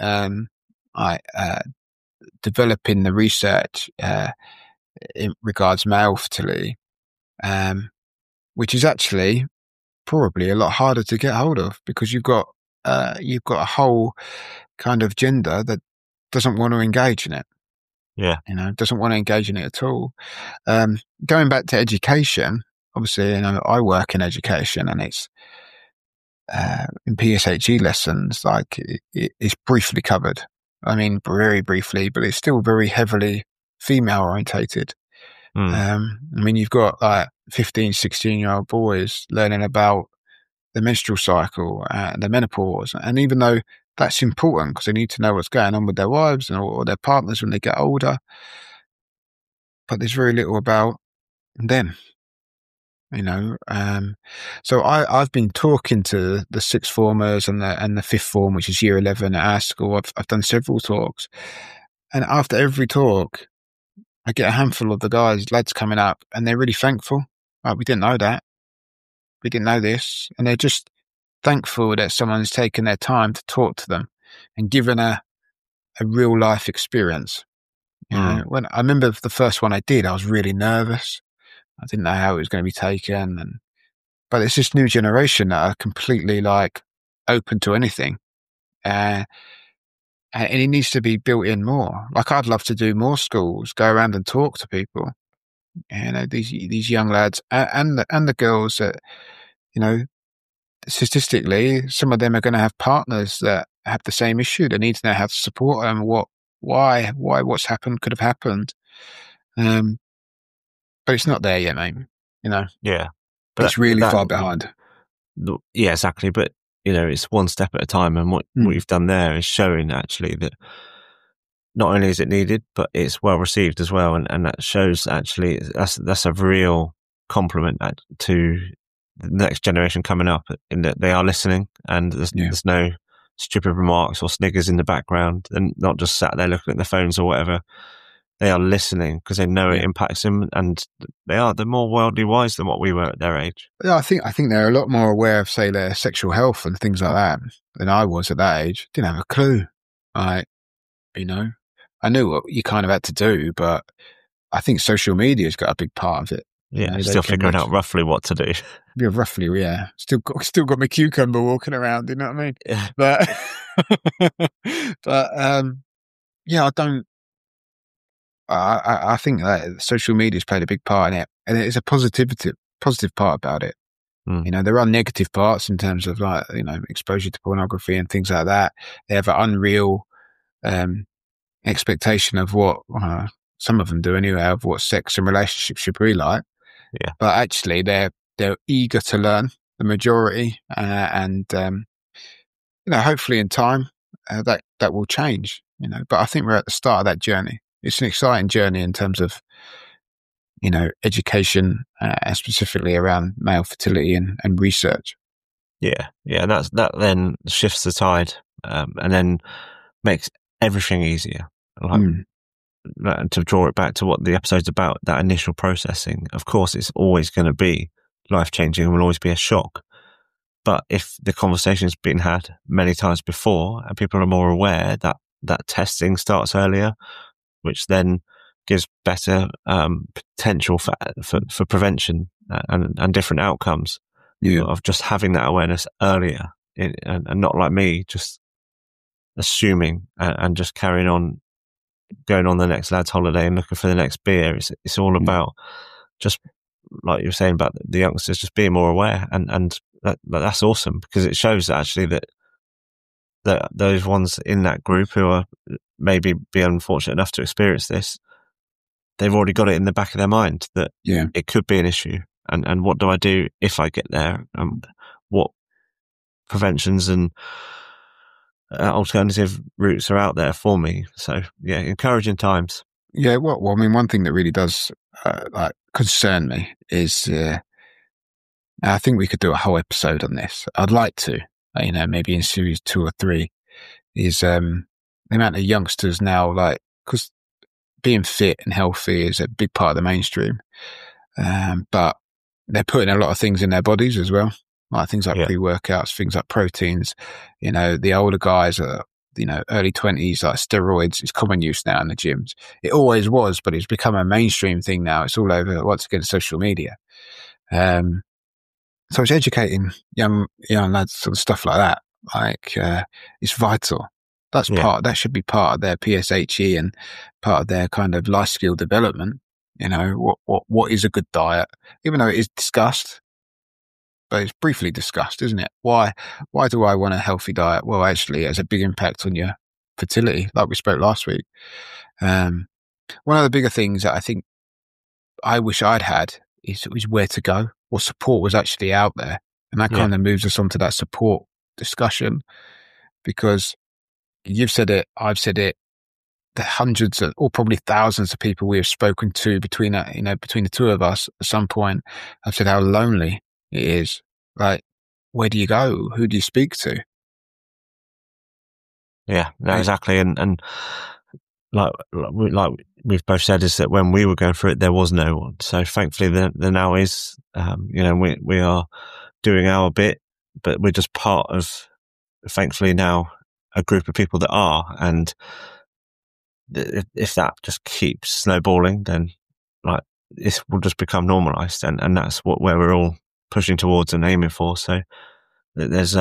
developing the research in regards male fertility, which is actually probably a lot harder to get hold of, because you've got a whole kind of gender that doesn't want to engage in it. Doesn't want to engage in it at all. Going back to education, obviously, I work in education, and it's in PSHE lessons, like it's briefly covered. I mean, very briefly, but it's still very heavily female orientated. I mean, you've got like 15, 16-year-old boys learning about the menstrual cycle, the menopause, and even though that's important because they need to know what's going on with their wives or their partners when they get older, but there's very little about them. So I've been talking to the sixth formers and the fifth form, which is year 11 at our school. I've done several talks, and after every talk, I get a handful of the lads coming up, and they're really thankful. Like, we didn't know that. We didn't know this. And they're just thankful that someone's taken their time to talk to them and given a real life experience. When I remember the first one I did, I was really nervous. I didn't know how it was going to be taken. But it's this new generation that are completely like open to anything. And it needs to be built in more. Like, I'd love to do more schools, go around and talk to people. These young lads and the girls that, statistically, some of them are going to have partners that have the same issue. They need to know how to support them. Why what's happened could have happened. But it's not there yet, mate. Yeah. But it's really far behind. Yeah, exactly. But, it's one step at a time. And what you've done there is showing actually that not only is it needed, but it's well received as well. And that shows actually that's a real compliment to the next generation coming up, in that they are listening, and there's no stupid remarks or sniggers in the background, and not just sat there looking at their phones or whatever. They are listening because they know it impacts them, and they're more worldly wise than what we were at their age. Yeah, I think they're a lot more aware of, say, their sexual health and things like that than I was at that age. Didn't have a clue. I knew what you kind of had to do, but I think social media's got a big part of it. Yeah, still figuring out roughly what to do. Yeah, roughly, yeah. Still got my cucumber walking around, you know what I mean? Yeah. But I don't. I think that social media's played a big part in it, and it is a positive part about it. There are negative parts in terms of, like, exposure to pornography and things like that. They have an unreal expectation of what some of them do anyway, of what sex and relationships should be like. Yeah. But actually, they're eager to learn, the majority, and hopefully in time that will change. But I think we're at the start of that journey. It's an exciting journey in terms of education, and specifically around male fertility and research. Yeah, and that then shifts the tide, and then makes everything easier. To draw it back to what the episode's about, that initial processing, of course, it's always going to be life-changing and will always be a shock. But if the conversation's been had many times before and people are more aware that testing starts earlier, which then gives better potential for prevention and different outcomes of just having that awareness earlier, and not like me, just assuming and just carrying on, going on the next lad's holiday and looking for the next beer. It's all about, just like you were saying about the youngsters, just being more aware, and that's awesome, because it shows that actually that those ones in that group who are maybe be unfortunate enough to experience this, they've already got it in the back of their mind that it could be an issue, and what do I do if I get there? What preventions and alternative routes are out there for me? So encouraging times. Yeah, well, I mean, one thing that really does concern me is I think we could do a whole episode on this. I'd like to, maybe in series 2 or 3, is the amount of youngsters now, like, because being fit and healthy is a big part of the mainstream, but they're putting a lot of things in their bodies as well, like things like pre-workouts, things like proteins. The older guys are, early 20s, like steroids is common use now in the gyms. It always was, but it's become a mainstream thing now. It's all over, once again, social media. So it's educating young lads, sort of stuff like that. Like, it's vital. That's that should be part of their PSHE and part of their kind of life skill development. What is a good diet, even though it is discussed, but it's briefly discussed, isn't it? Why do I want a healthy diet? Well, actually, it has a big impact on your fertility, like we spoke last week. One of the bigger things that I think I wish I'd had is where to go, what support was actually out there. And that kind of moves us on to that support discussion, because you've said it, I've said it, the hundreds or probably thousands of people we have spoken to between the two of us at some point have said how lonely it is. Like, where do you go? Who do you speak to? Yeah, no, exactly. And like we've both said, is that when we were going through it, there was no one. So thankfully there now is, we are doing our bit, but we're just part of, thankfully now, a group of people that are. And if that just keeps snowballing, then like this will just become normalized. And that's where we're all pushing towards and aiming for. So there's,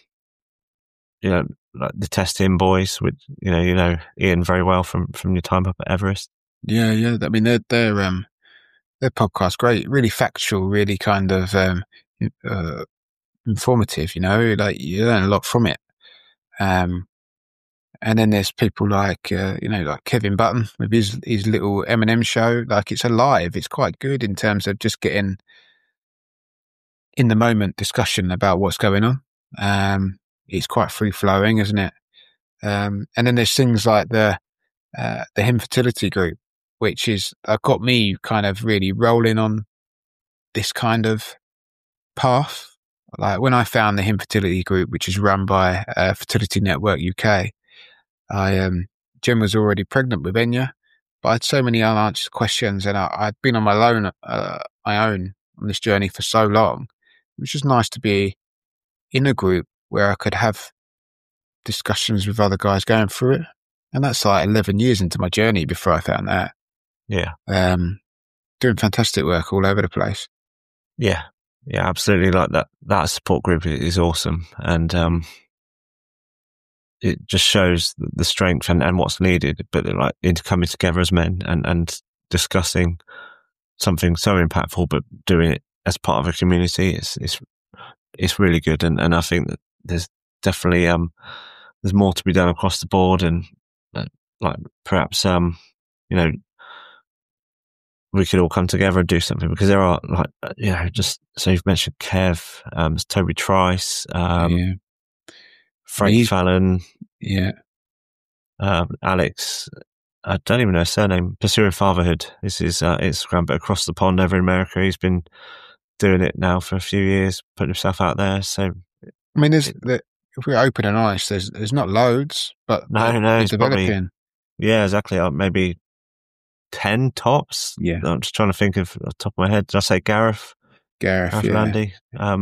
like the Test Him boys, which you know Ian very well from your time up at Everest. Yeah. I mean, their podcast great, really factual, really kind of informative. Like you learn a lot from it. And then there's people like like Kevin Button with his little Eminem show. Like, it's alive. It's quite good in terms of just getting in the moment discussion about what's going on. It's quite free flowing, isn't it? And then there's things like the Him Fertility group, which is got me kind of really rolling on this kind of path. Like, when I found the Him Fertility group, which is run by Fertility Network UK, Jen was already pregnant with Enya, but I had so many unanswered questions, and I'd been on my own on this journey for so long. It was just nice to be in a group where I could have discussions with other guys going through it. And that's like 11 years into my journey before I found that. Yeah. Doing fantastic work all over the place. Yeah, absolutely. Like that support group is awesome. And it just shows the strength and what's needed, but like into coming together as men and discussing something so impactful, but doing it as part of a community. It's really good. And I think that there's definitely, there's more to be done across the board, and like perhaps, we could all come together and do something, because there are just, so you've mentioned Kev, Toby Trice, Frank Fallon, Alex, I don't even know his surname, Pursuing Fatherhood is his Instagram, but across the pond over in America, he's been doing it now for a few years, putting himself out there. So, I mean, if we're open and honest, there's not loads, but no, it's developing. Probably, yeah, exactly. Maybe 10 tops. Yeah, I'm just trying to think of the top of my head. Did I say Gareth? Gareth, yeah. Landy.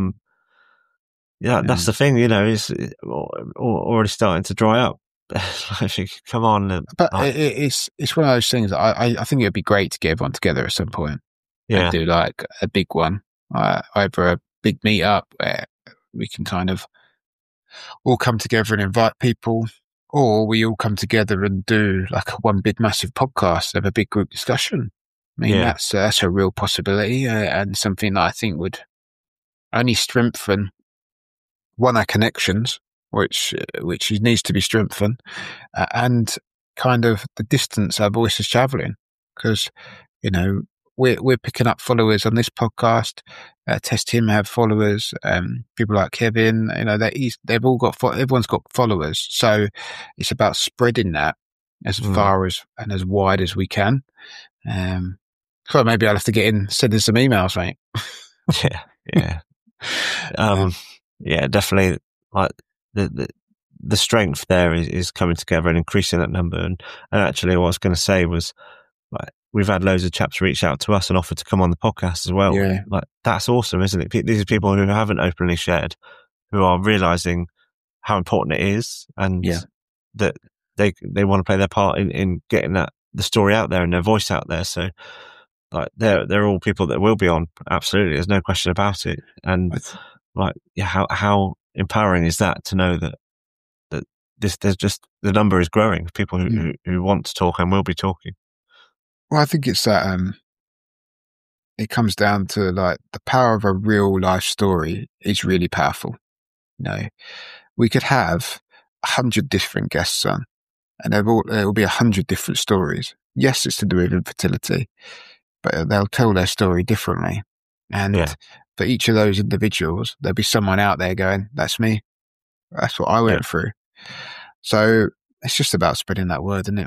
That's the thing. Is already starting to dry up. I think, come on. But it's one of those things that I think it would be great to get everyone together at some point. Yeah. And do like a big one, either a big meet up where we can kind of all come together and invite people, or we all come together and do like one big massive podcast, have a big group discussion. I mean, that's a real possibility, and something that I think would only strengthen our connections, which needs to be strengthened, and kind of the distance our voice is traveling, because we're picking up followers on this podcast. Test Him have followers. People like Kevin, they've all got everyone's got followers. So it's about spreading that as far as and as wide as we can. So maybe I'll have to send in some emails, mate. Yeah, definitely. Like the strength there is coming together and increasing that number. And actually, what I was going to say was, like, we've had loads of chaps reach out to us and offer to come on the podcast as well. Yeah. Like, that's awesome, isn't it? These are people who haven't openly shared, who are realizing how important it is, and that they want to play their part in getting the story out there and their voice out there. So, like, they're all people that will be on. Absolutely, there's no question about it. And how empowering is that to know that there's just the number is growing of people who want to talk and will be talking. Well, I think it's that it comes down to, like, the power of a real life story is really powerful. We could have 100 different guests on, and there will be 100 different stories. Yes, it's to do with infertility, but they'll tell their story differently. And for each of those individuals, there'll be someone out there going, "That's me. That's what I went through." So it's just about spreading that word, isn't it, mate?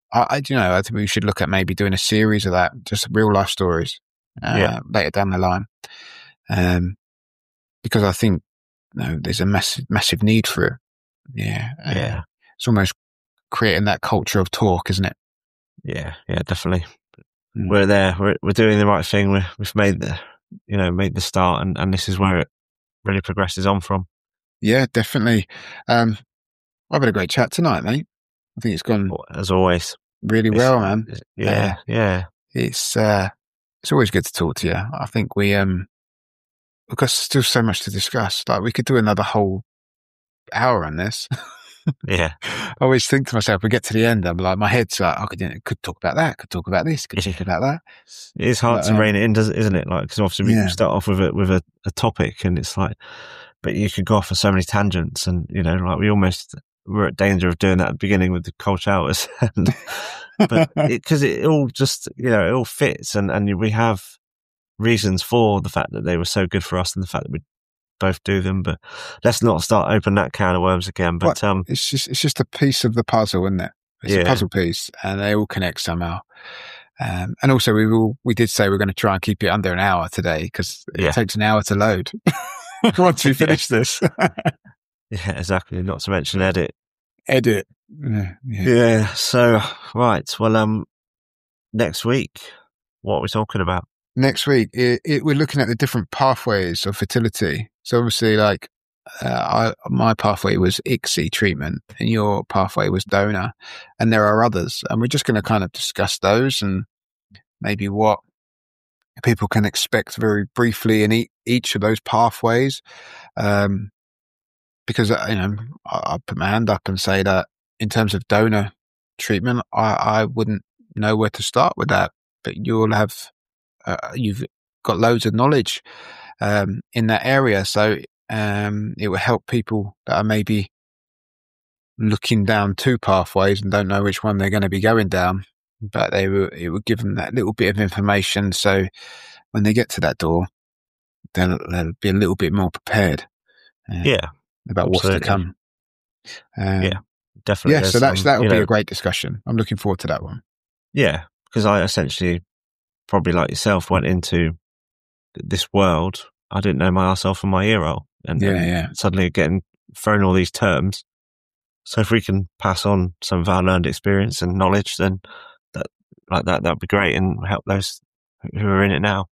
I think we should look at maybe doing a series of that, just real life stories later down the line. Because I think there's a massive need for it. Yeah. It's almost creating that culture of talk, isn't it? Yeah, definitely. We're there. We're doing the right thing. We've made the start, and this is where it really progresses on from. Yeah, definitely. I've had a great chat tonight, mate. I think it's gone as always really well, man. Yeah. It's always good to talk to you. I think we've got still so much to discuss. Like, we could do another whole hour on this. Yeah. I always think to myself, we get to the end, I'm like, my head's like, could talk about that, could talk about this, could talk about that. It is hard to rein it in, isn't it? Like, because obviously we start off with a topic, and it's like, but you could go off on so many tangents, and like we're at danger of doing that at the beginning with the cold showers. But because it all just, it all fits, and we have reasons for the fact that they were so good for us, and the fact that we both do them. But let's not start open that can of worms again. But it's just a piece of the puzzle, isn't it? It's a puzzle piece, and they all connect somehow. And also, we did say we're going to try and keep it under an hour today, because it takes an hour to load once we finish this. Yeah, exactly. Not to mention edit. Yeah. So, right. Well, next week, what are we talking about? Next week, we're looking at the different pathways of fertility. So obviously, like, my pathway was ICSI treatment, and your pathway was donor, and there are others. And we're just going to kind of discuss those, and maybe what people can expect very briefly in each of those pathways. Because, I'll put my hand up and say that in terms of donor treatment, I wouldn't know where to start with that, but you'll have, you've got loads of knowledge in that area. So it will help people that are maybe looking down two pathways and don't know which one they're going to be going down, but it will give them that little bit of information. So when they get to that door, they'll be a little bit more prepared. About what's to come. Definitely. So that will be a great discussion. I'm looking forward to that one. Yeah, because I essentially, probably like yourself, went into this world. I didn't know my arsehole from my earhole, and suddenly getting thrown all these terms. So if we can pass on some of our learned experience and knowledge, then that'd be great, and help those who are in it now.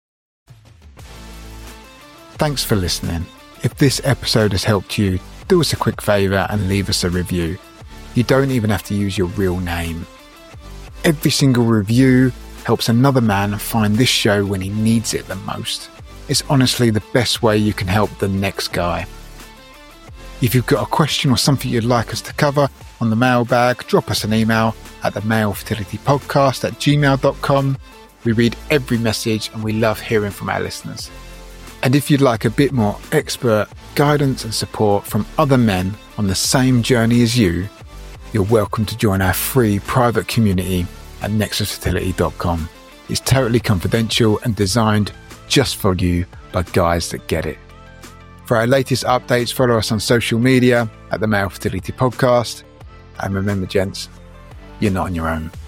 Thanks for listening. If this episode has helped you, do us a quick favour and leave us a review. You don't even have to use your real name. Every single review helps another man find this show when he needs it the most. It's honestly the best way you can help the next guy. If you've got a question or something you'd like us to cover on the mailbag, drop us an email at themalefertilitypodcast@gmail.com. We read every message, and we love hearing from our listeners. And if you'd like a bit more expert guidance and support from other men on the same journey as you, you're welcome to join our free private community at nexusfertility.com. It's totally confidential and designed just for you by guys that get it. For our latest updates, follow us on social media at the Male Fertility Podcast. And remember, gents, you're not on your own.